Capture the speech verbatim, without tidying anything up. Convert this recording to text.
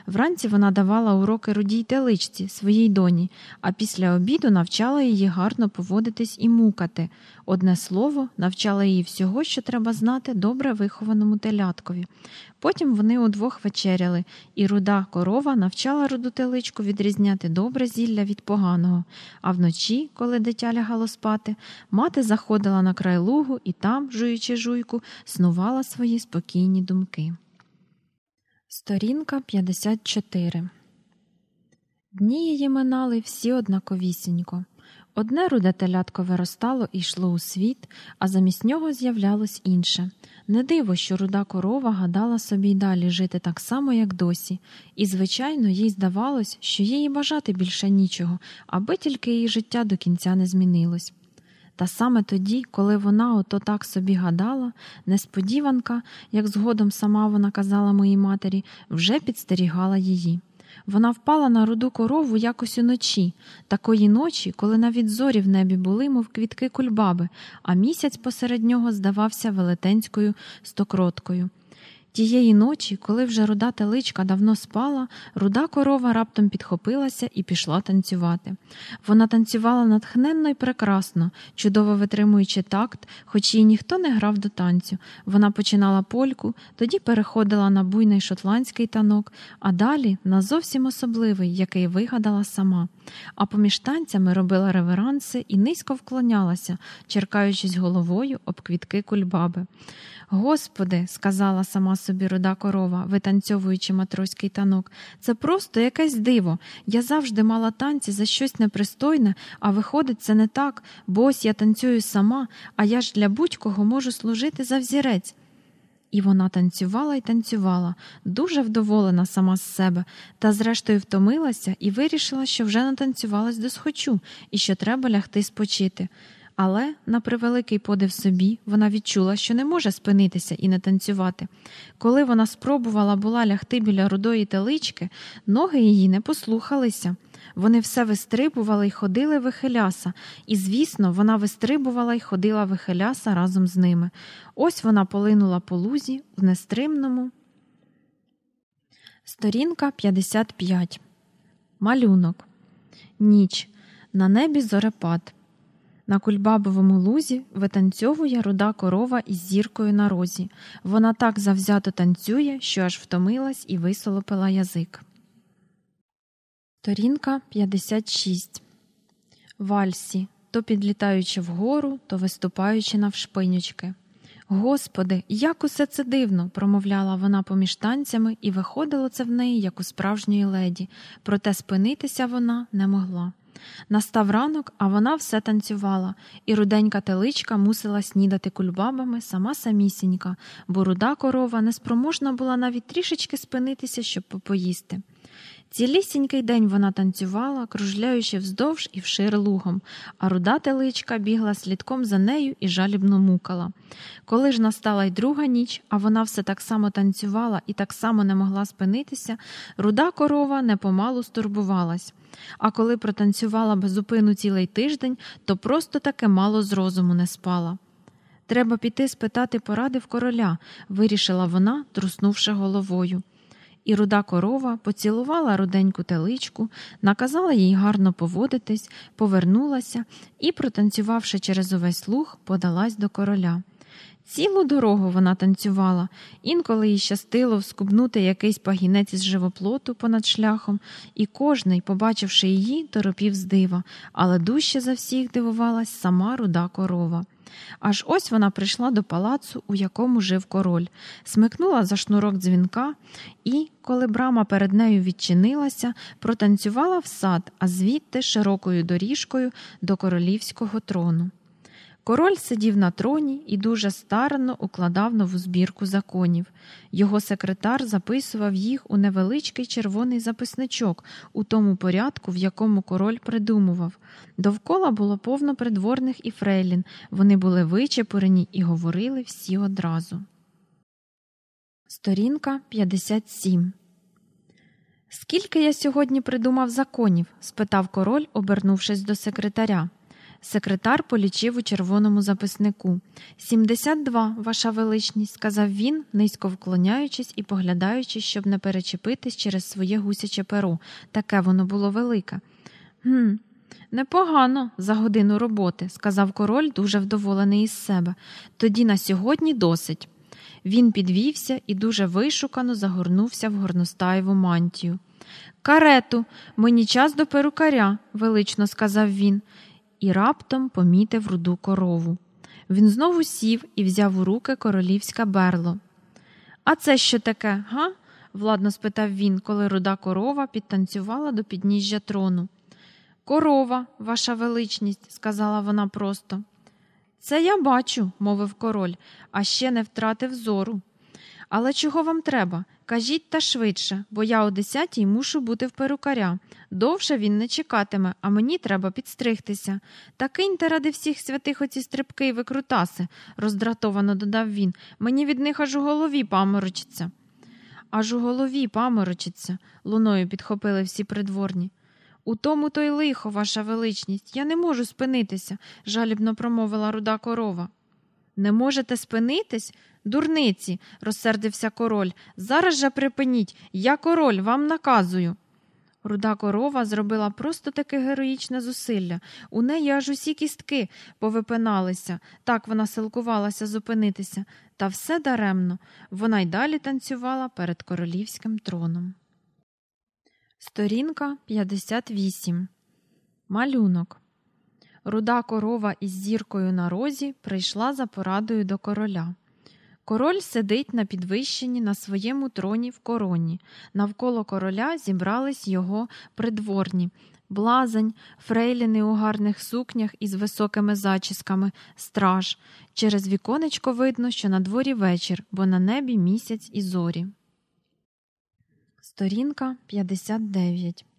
Вранці вона давала уроки рудій теличці, своїй доні, а після обіду навчала її гарно поводитись і мукати. Одне слово, навчала її всього, що треба знати добре вихованому теляткові. Потім вони удвох вечеряли, і руда корова навчала руду теличку відрізняти добре зілля від поганого. А вночі, коли дитя лягало спати, мати заходила на край лугу і там, жуючи жуйку, снувала свої спокійні думки. Сторінка п'ятдесят чотири. Дні її минали всі однаковісінько. Одне руде телятко виростало і йшло у світ, а замість нього з'являлось інше. Не диво, що руда корова гадала собі й далі жити так само, як досі. І, звичайно, їй здавалось, що їй бажати більше нічого, аби тільки її життя до кінця не змінилось. Та саме тоді, коли вона ото так собі гадала, несподіванка, як згодом сама вона казала моїй матері, вже підстерігала її. Вона впала на руду корову якось уночі, такої ночі, коли навіть зорі в небі були, мов квітки кульбаби, а місяць посеред нього здавався велетенською стокроткою. Тієї ночі, коли вже руда теличка давно спала, руда корова раптом підхопилася і пішла танцювати. Вона танцювала натхненно й прекрасно, чудово витримуючи такт, хоч їй ніхто не грав до танцю. Вона починала польку, тоді переходила на буйний шотландський танок, а далі на зовсім особливий, який вигадала сама. А поміж танцями робила реверанси і низько вклонялася, черкаючись головою об квітки кульбаби. «Господи», – сказала сама собі руда корова, витанцьовуючи матроський танок, – «це просто якесь диво. Я завжди мала танці за щось непристойне, а виходить це не так, бо ось я танцюю сама, а я ж для будь-кого можу служити за взірець». І вона танцювала й танцювала, дуже вдоволена сама з себе, та зрештою втомилася і вирішила, що вже натанцювалась досхочу і що треба лягти спочити. Але, на превеликий подив собі, вона відчула, що не може спинитися і не танцювати. Коли вона спробувала була лягти біля рудої телички, ноги її не послухалися. Вони все вистрибували й ходили вихиляса, і, звісно, вона вистрибувала й ходила вихиляса разом з ними. Ось вона полинула по лузі в нестримному. Сторінка п'ятдесят п'ять. Малюнок. Ніч. На небі зорепад. На кульбабовому лузі витанцьовує руда корова із зіркою на розі. Вона так завзято танцює, що аж втомилась і висолопила язик. Сторінка п'ятдесят шість. Вальсі, то підлітаючи вгору, то виступаючи навшпинючки. «Господи, як усе це дивно!» – промовляла вона поміж танцями, і виходило це в неї, як у справжньої леді, проте спинитися вона не могла. Настав ранок, а вона все танцювала, і руденька теличка мусила снідати кульбабами сама самісінька, бо руда корова неспроможна була навіть трішечки спинитися, щоб попоїсти. Цілісінький день вона танцювала, кружляючи вздовж і вшир лугом, а руда теличка бігла слідком за нею і жалібно мукала. Коли ж настала й друга ніч, а вона все так само танцювала і так само не могла спинитися, руда корова непомалу стурбувалась. А коли протанцювала без зупину цілий тиждень, то просто таки мало з розуму не спала. «Треба піти спитати поради в короля», – вирішила вона, труснувши головою. І руда корова поцілувала руденьку теличку, наказала їй гарно поводитись, повернулася і, протанцювавши через увесь луг, подалась до короля. Цілу дорогу вона танцювала, інколи їй щастило вскубнути якийсь пагінець із живоплоту понад шляхом, і кожний, побачивши її, торопів з дива, але дужче за всіх дивувалась сама руда корова. Аж ось вона прийшла до палацу, у якому жив король, смикнула за шнурок дзвінка і, коли брама перед нею відчинилася, протанцювала в сад, а звідти широкою доріжкою до королівського трону. Король сидів на троні і дуже старанно укладав нову збірку законів. Його секретар записував їх у невеличкий червоний записничок у тому порядку, в якому король придумував. Довкола було повно придворних і фрейлін, вони були вичепурені і говорили всі одразу. Сторінка п'ятдесят сім. «Скільки я сьогодні придумав законів?» – спитав король, обернувшись до секретаря. Секретар полічив у червоному записнику. «Сімдесят два, ваша величність», – сказав він, низько вклоняючись і поглядаючи, щоб не перечепитись через своє гусяче перо. Таке воно було велике. «Гм, непогано за годину роботи», – сказав король, дуже вдоволений із себе. «Тоді на сьогодні досить». Він підвівся і дуже вишукано загорнувся в горностаєву мантію. «Карету, мені час до перукаря», – велично сказав він. І раптом помітив руду корову. Він знову сів і взяв у руки королівське берло. «А це що таке, га?» – владно спитав він, коли руда корова підтанцювала до підніжжя трону. «Корова, ваша величність», – сказала вона просто. «Це я бачу», – мовив король, – «а ще не втратив зору. Але чого вам треба? Кажіть та швидше, бо я о десятій мушу бути в перукаря. Довше він не чекатиме, а мені треба підстригтися. Та киньте ради всіх святих оці стрибки й викрутаси», – роздратовано додав він. «Мені від них аж у голові паморочиться». «Аж у голові паморочиться», – луною підхопили всі придворні. «У тому то й лихо, ваша величність, я не можу спинитися», – жалібно промовила руда корова. «Не можете спинитись? Дурниці!» – розсердився король. «Зараз же припиніть! Я король, вам наказую!» Руда корова зробила просто таке героїчне зусилля. У неї аж усі кістки повипиналися. Так вона силкувалася зупинитися. Та все даремно. Вона й далі танцювала перед королівським троном. Сторінка п'ятдесят вісім. Малюнок. Руда корова із зіркою на розі прийшла за порадою до короля. Король сидить на підвищенні на своєму троні в короні. Навколо короля зібрались його придворні. Блазень, фрейліни у гарних сукнях із високими зачісками, страж. Через віконечко видно, що на дворі вечір, бо на небі місяць і зорі. Сторінка п'ятдесят дев'ять.